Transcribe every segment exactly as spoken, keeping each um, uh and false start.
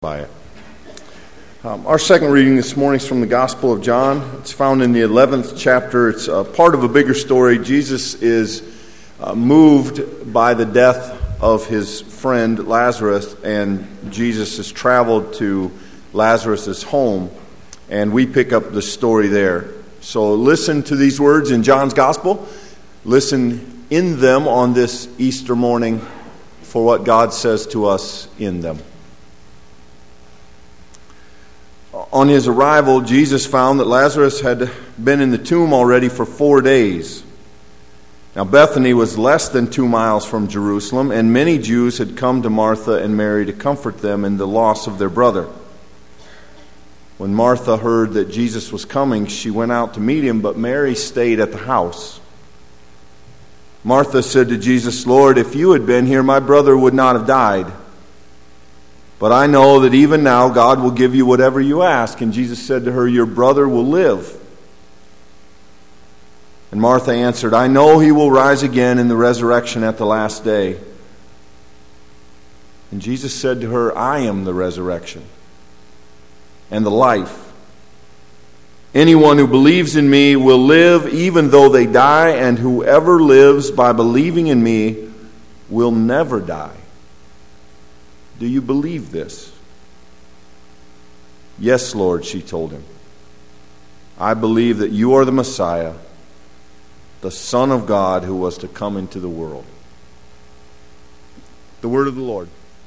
by it. Um, our second reading this morning is from the Gospel of John. It's found in the eleventh chapter. It's uh, part of a bigger story. Jesus is uh, moved by the death of his friend Lazarus, and Jesus has traveled to Lazarus' home, and we pick up the story there. So listen to these words in John's Gospel. Listen in them on this Easter morning for what God says to us in them. On his arrival, Jesus found that Lazarus had been in the tomb already for four days. Now, Bethany was less than two miles from Jerusalem, and many Jews had come to Martha and Mary to comfort them in the loss of their brother. When Martha heard that Jesus was coming, she went out to meet him, but Mary stayed at the house. Martha said to Jesus, "Lord, if you had been here, my brother would not have died. But I know that even now God will give you whatever you ask." And Jesus said to her, "Your brother will live." And Martha answered, "I know he will rise again in the resurrection at the last day." And Jesus said to her, "I am the resurrection and the life. Anyone who believes in me will live even though they die, and whoever lives by believing in me will never die. Do you believe this?" "Yes, Lord," she told him. "I believe that you are the Messiah, the Son of God who was to come into the world." The word of the Lord.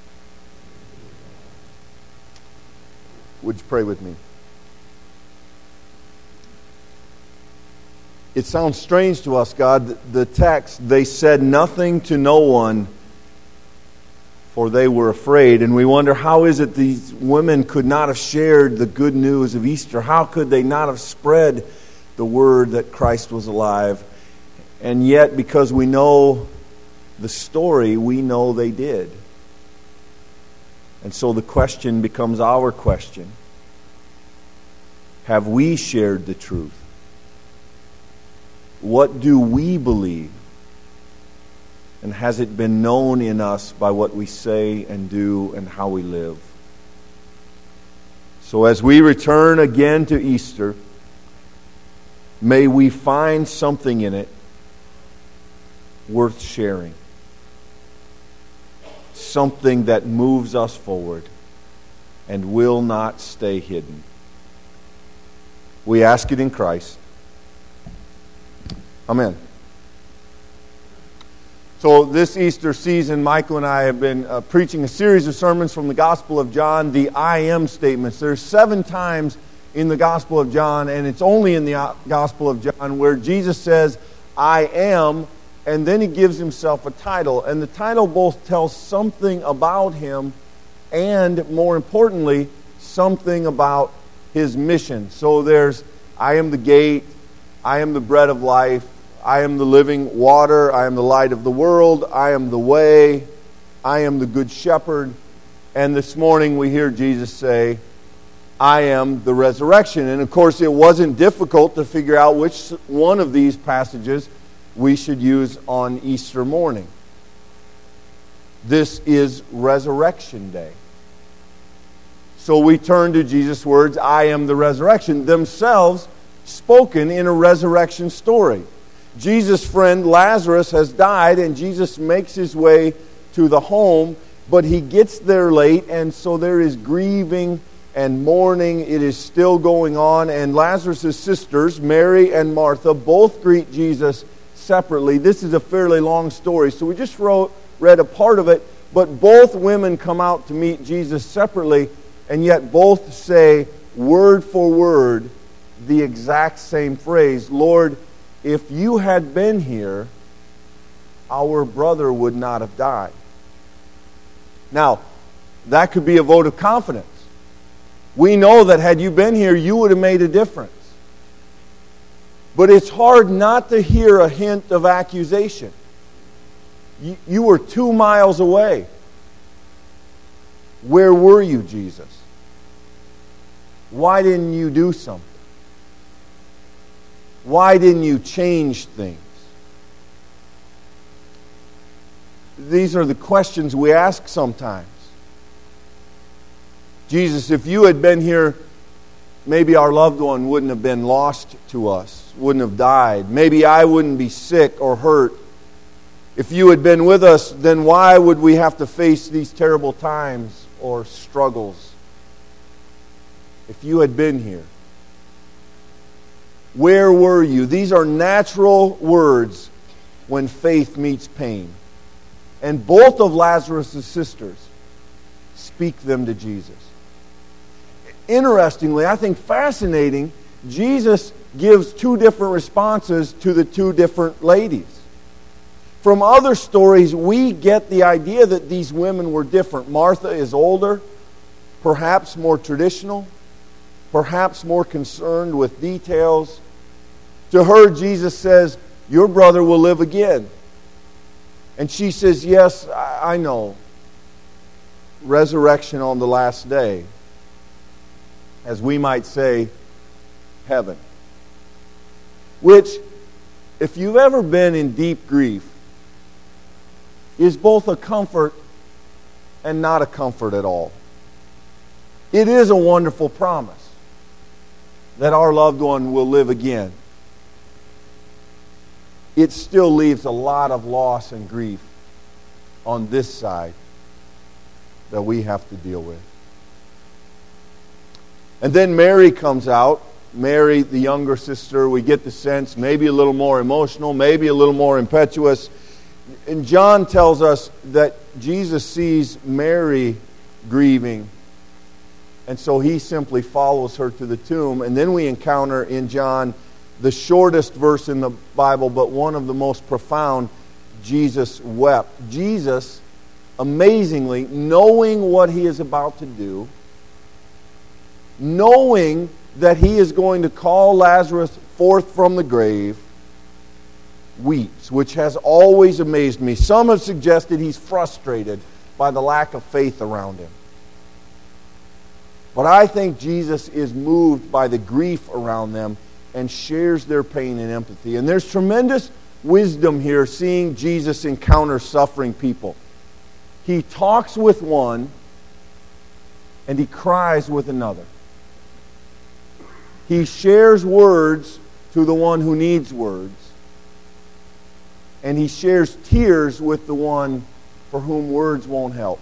Would you pray with me? It sounds strange to us, God, the text, "They said nothing to no one, for they were afraid." And we wonder, how is it these women could not have shared the good news of Easter? How could they not have spread the word that Christ was alive? And yet, because we know the story, we know they did. And so the question becomes our question. Have we shared the truth? What do we believe? And has it been known in us by what we say and do and how we live? So as we return again to Easter, may we find something in it worth sharing. Something that moves us forward and will not stay hidden. We ask it in Christ. Amen. So this Easter season, Michael and I have been uh, preaching a series of sermons from the Gospel of John, the I am statements. There's seven times in the Gospel of John, and it's only in the Gospel of John where Jesus says, "I am," and then he gives himself a title. And the title both tells something about him and, more importantly, something about his mission. So there's, "I am the gate," "I am the bread of life," "I am the living water," "I am the light of the world," "I am the way," "I am the good shepherd." And this morning we hear Jesus say, "I am the resurrection." And of course it wasn't difficult to figure out which one of these passages we should use on Easter morning. This is Resurrection Day. So we turn to Jesus' words, "I am the resurrection," themselves spoken in a resurrection story. Jesus' friend Lazarus has died, and Jesus makes his way to the home, but he gets there late, and so there is grieving and mourning. It is still going on, and Lazarus' sisters, Mary and Martha, both greet Jesus separately. This is a fairly long story, so we just wrote, read a part of it, but both women come out to meet Jesus separately, and yet both say, word for word, the exact same phrase, "Lord, if you had been here, our brother would not have died." Now, that could be a vote of confidence. We know that had you been here, you would have made a difference. But it's hard not to hear a hint of accusation. You, you were two miles away. Where were you, Jesus? Why didn't you do something? Why didn't you change things? These are the questions we ask sometimes. Jesus, if you had been here, maybe our loved one wouldn't have been lost to us, wouldn't have died. Maybe I wouldn't be sick or hurt. If you had been with us, then why would we have to face these terrible times or struggles? If you had been here, where were you? These are natural words when faith meets pain. And both of Lazarus' sisters speak them to Jesus. Interestingly, I think fascinating, Jesus gives two different responses to the two different ladies. From other stories, we get the idea that these women were different. Martha is older, perhaps more traditional, perhaps more concerned with details. To her, Jesus says, your brother will live again. And she says, yes, I know. Resurrection on the last day. As we might say, heaven. Which, if you've ever been in deep grief, is both a comfort and not a comfort at all. It is a wonderful promise that our loved one will live again. It still leaves a lot of loss and grief on this side that we have to deal with. And then Mary comes out. Mary, the younger sister, we get the sense, maybe a little more emotional, maybe a little more impetuous. And John tells us that Jesus sees Mary grieving, and so he simply follows her to the tomb. And then we encounter in John the shortest verse in the Bible, but one of the most profound. Jesus wept. Jesus, amazingly, knowing what he is about to do, knowing that he is going to call Lazarus forth from the grave, weeps, which has always amazed me. Some have suggested he's frustrated by the lack of faith around him. But I think Jesus is moved by the grief around them and shares their pain and empathy. And there's tremendous wisdom here seeing Jesus encounter suffering people. He talks with one and he cries with another. He shares words to the one who needs words. And he shares tears with the one for whom words won't help.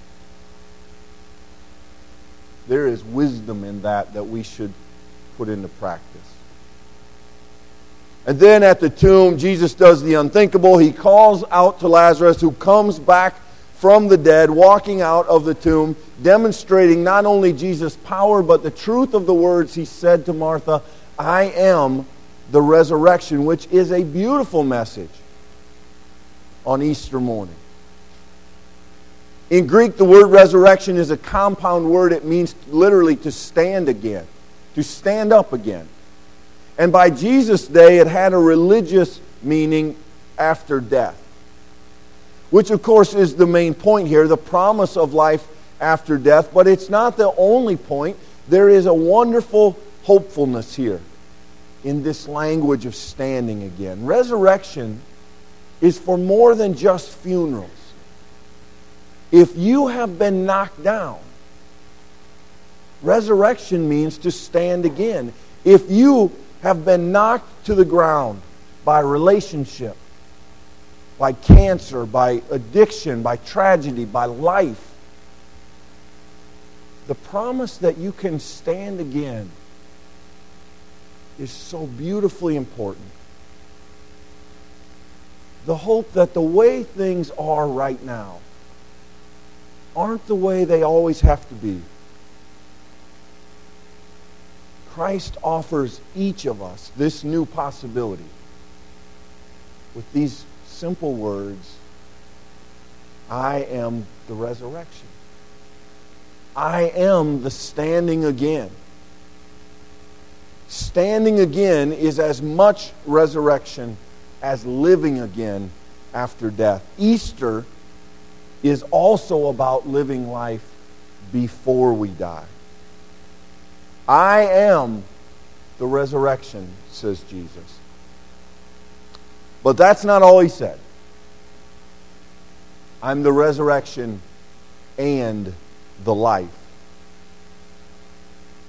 There is wisdom in that that we should put into practice. And then at the tomb, Jesus does the unthinkable. He calls out to Lazarus, who comes back from the dead, walking out of the tomb, demonstrating not only Jesus' power, but the truth of the words he said to Martha, I am the resurrection, which is a beautiful message on Easter morning. In Greek, the word resurrection is a compound word. It means literally to stand again, to stand up again. And by Jesus' day, it had a religious meaning after death, which of course is the main point here, the promise of life after death. But it's not the only point. There is a wonderful hopefulness here in this language of standing again. Resurrection is for more than just funerals. If you have been knocked down, resurrection means to stand again. If you have been knocked to the ground by relationship, by cancer, by addiction, by tragedy, by life, the promise that you can stand again is so beautifully important. The hope that the way things are right now aren't the way they always have to be. Christ offers each of us this new possibility with these simple words, I am the resurrection. I am the standing again. Standing again is as much resurrection as living again after death. Easter is also about living life before we die. I am the resurrection, says Jesus. But that's not all he said. I'm the resurrection and the life.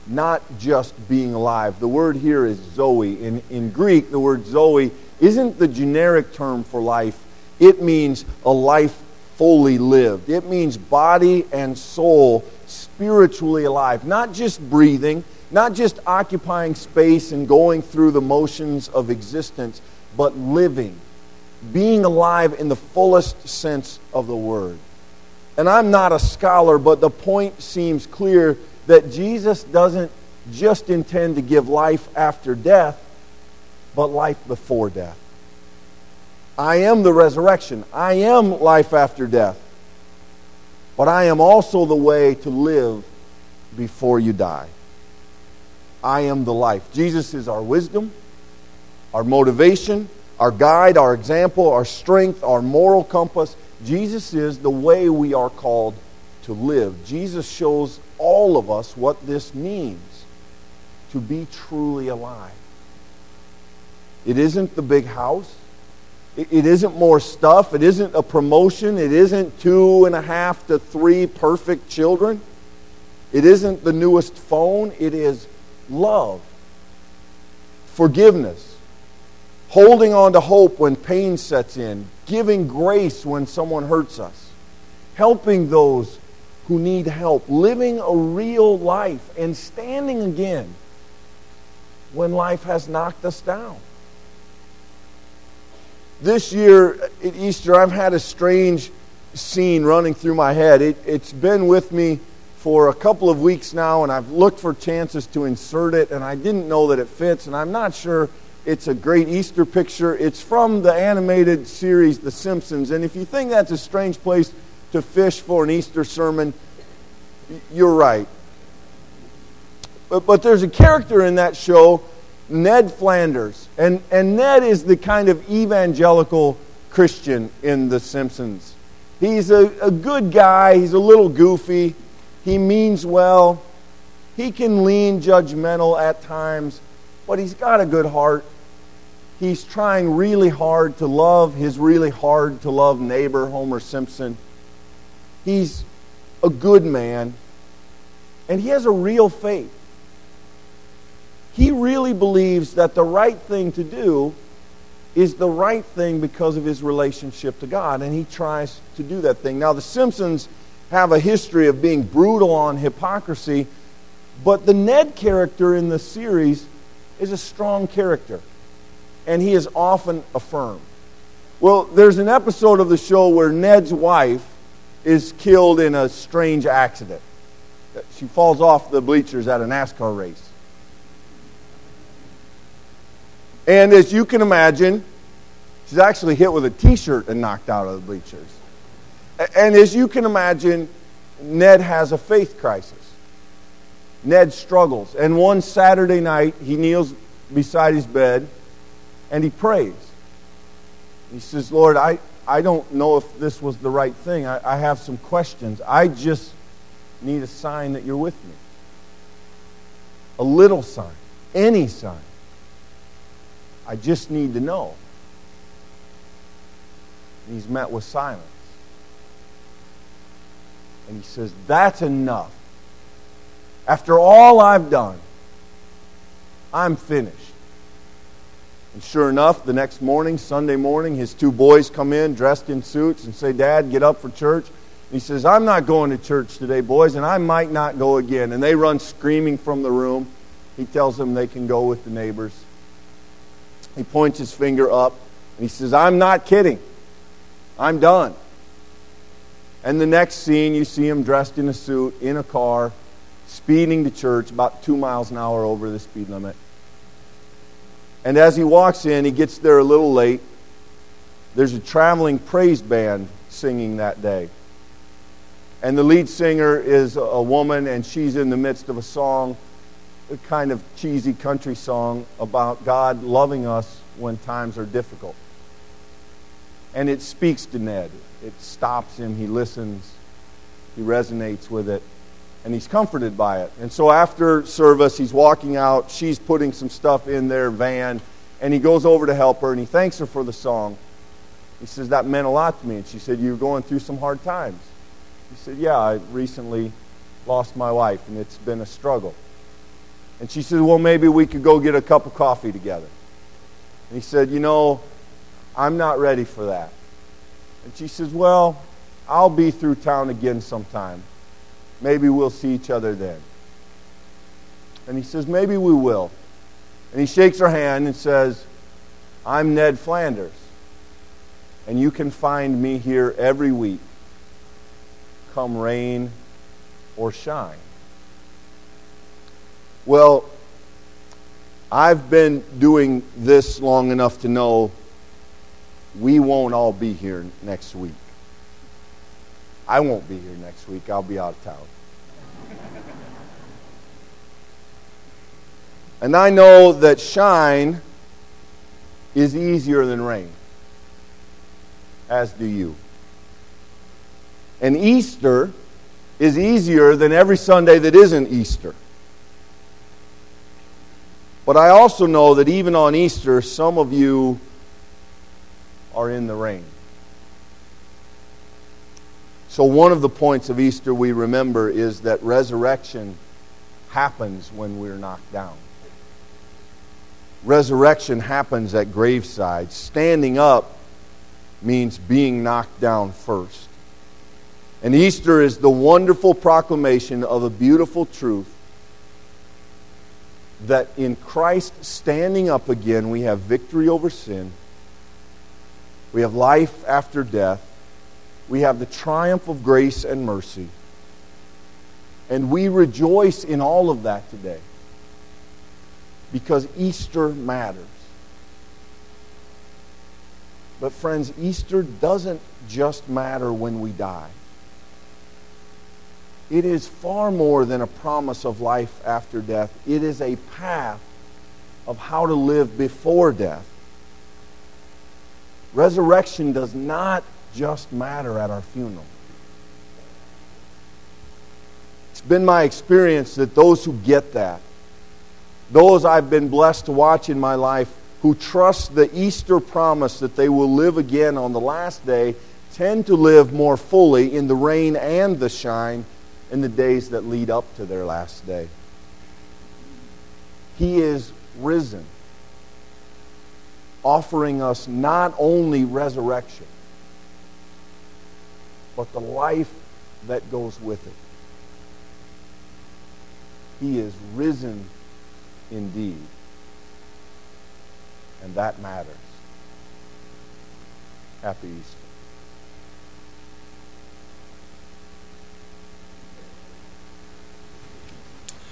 not just being alive. The word here is zoe. In, in Greek, the word zoe isn't the generic term for life. It means a life fully lived. It means body and soul spiritually alive. Not just breathing, not just occupying space and going through the motions of existence, but living. Being alive in the fullest sense of the word. And I'm not a scholar, but the point seems clear that Jesus doesn't just intend to give life after death, but life before death. I am the resurrection. I am life after death. But I am also the way to live before you die. I am the life. Jesus is our wisdom, our motivation, our guide, our example, our strength, our moral compass. Jesus is the way we are called to live. Jesus shows all of us what this means to be truly alive. It isn't the big house. It isn't more stuff. It isn't a promotion. It isn't two and a half to three perfect children. It isn't the newest phone. It is love, forgiveness, holding on to hope when pain sets in, giving grace when someone hurts us, helping those who need help, living a real life, and standing again when life has knocked us down. This year at Easter, I've had a strange scene running through my head. It, it's been with me for a couple of weeks now, and I've looked for chances to insert it, and I didn't know that it fits, and I'm not sure it's a great Easter picture. It's from the animated series The Simpsons, and if you think that's a strange place to fish for an Easter sermon, you're right. But, but there's a character in that show, Ned Flanders. And, and Ned is the kind of evangelical Christian in The Simpsons. He's a, a good guy. He's a little goofy. He means well. He can lean judgmental at times, but he's got a good heart. He's trying really hard to love his really hard to love neighbor, Homer Simpson. He's a good man, and he has a real faith. He really believes that the right thing to do is the right thing because of his relationship to God, and he tries to do that thing. Now, the Simpsons have a history of being brutal on hypocrisy, but the Ned character in the series is a strong character, and he is often affirmed. Well, there's an episode of the show where Ned's wife is killed in a strange accident. She falls off the bleachers at a NASCAR race. And as you can imagine, she's actually hit with a t-shirt and knocked out of the bleachers. And as you can imagine, Ned has a faith crisis. Ned struggles. And one Saturday night, he kneels beside his bed and he prays. He says, Lord, I, I don't know if this was the right thing. I, I have some questions. I just need a sign that you're with me. A little sign. Any sign. I just need to know. And he's met with silence. And he says, that's enough. After all I've done, I'm finished. And sure enough, the next morning, Sunday morning, his two boys come in dressed in suits and say, Dad, get up for church. And he says, I'm not going to church today, boys, and I might not go again. And they run screaming from the room. He tells them they can go with the neighbors. He points his finger up and he says, I'm not kidding. I'm done. And the next scene, you see him dressed in a suit, in a car, speeding to church about two miles an hour over the speed limit. And as he walks in, he gets there a little late. There's a traveling praise band singing that day. And the lead singer is a woman, and she's in the midst of a song, a kind of cheesy country song about God loving us when times are difficult. And it speaks to Ned. It stops him. He listens. He resonates with it. And he's comforted by it. And so after service, he's walking out. She's putting some stuff in their van. And he goes over to help her, and he thanks her for the song. He says, that meant a lot to me. And she said, you're going through some hard times. He said, yeah, I recently lost my wife, and it's been a struggle. And she said, well, maybe we could go get a cup of coffee together. And he said, you know, I'm not ready for that. And she says, well, I'll be through town again sometime. Maybe we'll see each other then. And he says, maybe we will. And he shakes her hand and says, I'm Ned Flanders. And you can find me here every week, come rain or shine. Well, I've been doing this long enough to know we won't all be here next week. I won't be here next week. I'll be out of town. And I know that shine is easier than rain, as do you. And Easter is easier than every Sunday that isn't Easter. But I also know that even on Easter, some of you are in the rain. So one of the points of Easter we remember is that resurrection happens when we're knocked down. Resurrection happens at graveside. Standing up means being knocked down first. And Easter is the wonderful proclamation of a beautiful truth that in Christ standing up again, we have victory over sin. We have life after death. We have the triumph of grace and mercy. And we rejoice in all of that today, because Easter matters. But friends, Easter doesn't just matter when we die. It is far more than a promise of life after death. It is a path of how to live before death. Resurrection does not just matter at our funeral. It's been my experience that those who get that, those I've been blessed to watch in my life, who trust the Easter promise that they will live again on the last day, tend to live more fully in the rain and the shine in the days that lead up to their last day. He is risen, offering us not only resurrection, but the life that goes with it. He is risen indeed. And that matters. Happy Easter.